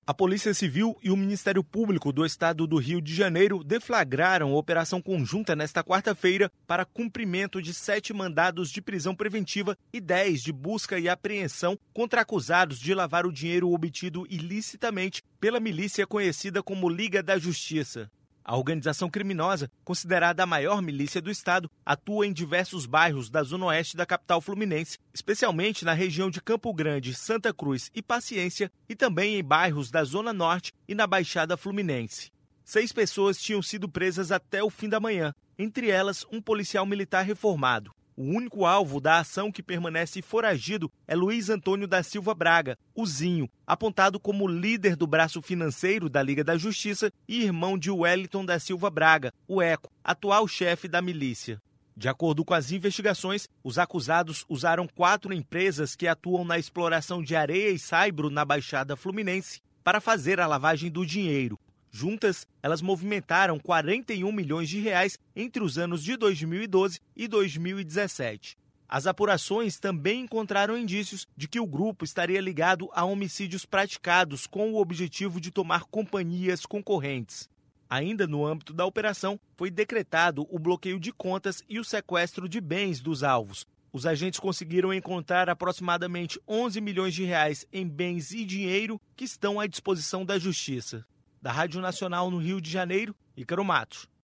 A Polícia Civil e o Ministério Público do Estado do Rio de Janeiro deflagraram operação conjunta nesta quarta-feira para cumprimento de 7 mandados de prisão preventiva e 10 de busca e apreensão contra acusados de lavar o dinheiro obtido ilicitamente pela milícia conhecida como Liga da Justiça. A organização criminosa, considerada a maior milícia do estado, atua em diversos bairros da zona oeste da capital fluminense, especialmente na região de Campo Grande, Santa Cruz e Paciência, e também em bairros da zona norte e na Baixada Fluminense. 6 pessoas tinham sido presas até o fim da manhã, entre elas um policial militar reformado. O único alvo da ação que permanece foragido é Luiz Antônio da Silva Braga, o Zinho, apontado como líder do braço financeiro da Liga da Justiça e irmão de Wellington da Silva Braga, o Eco, atual chefe da milícia. De acordo com as investigações, os acusados usaram 4 empresas que atuam na exploração de areia e saibro na Baixada Fluminense para fazer a lavagem do dinheiro. Juntas, elas movimentaram 41 milhões de reais entre os anos de 2012 e 2017. As apurações também encontraram indícios de que o grupo estaria ligado a homicídios praticados com o objetivo de tomar companhias concorrentes. Ainda no âmbito da operação, foi decretado o bloqueio de contas e o sequestro de bens dos alvos. Os agentes conseguiram encontrar aproximadamente 11 milhões de reais em bens e dinheiro que estão à disposição da Justiça. Da Rádio Nacional no Rio de Janeiro, Ícaro Matos.